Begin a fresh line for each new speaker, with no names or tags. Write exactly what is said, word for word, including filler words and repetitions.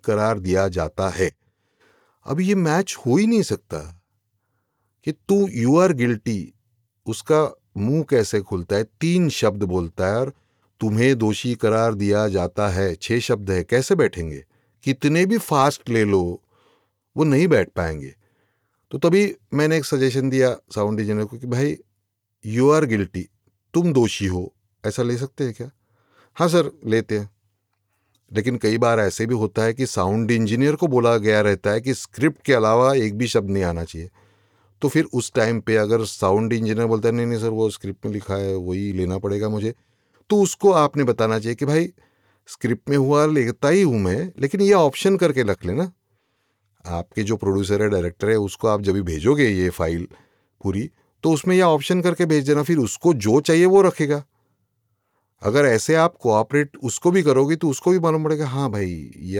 करार दिया जाता है। अब ये मैच हो ही नहीं सकता कि तू यू आर गिल्टी, उसका मुंह कैसे खुलता है, तीन शब्द बोलता है, और तुम्हें दोषी करार दिया जाता है छह शब्द है, कैसे बैठेंगे? कितने भी फास्ट ले लो वो नहीं बैठ पाएंगे। तो तभी मैंने एक सजेशन दिया साउंड इंजीनियर को कि भाई यू आर गिल्टी, तुम दोषी हो, ऐसा ले सकते हैं क्या? हाँ सर लेते हैं। लेकिन कई बार ऐसे भी होता है कि साउंड इंजीनियर को बोला गया रहता है कि स्क्रिप्ट के अलावा एक भी शब्द नहीं आना चाहिए। तो फिर उस टाइम पे अगर साउंड इंजीनियर बोलता है नहीं नहीं सर वो स्क्रिप्ट में लिखा है वही लेना पड़ेगा मुझे, तो उसको आपने बताना चाहिए कि भाई स्क्रिप्ट में हुआ लेता ही हूँ मैं, लेकिन ये ऑप्शन करके रख लेना। आपके जो प्रोड्यूसर है, डायरेक्टर है, उसको आप जब भी भेजोगे ये फाइल पूरी, तो उसमें यह ऑप्शन करके भेज देना, फिर उसको जो चाहिए वो रखेगा। अगर ऐसे आप कोऑपरेट उसको भी करोगे तो उसको भी मालूम पड़ेगा हाँ भाई ये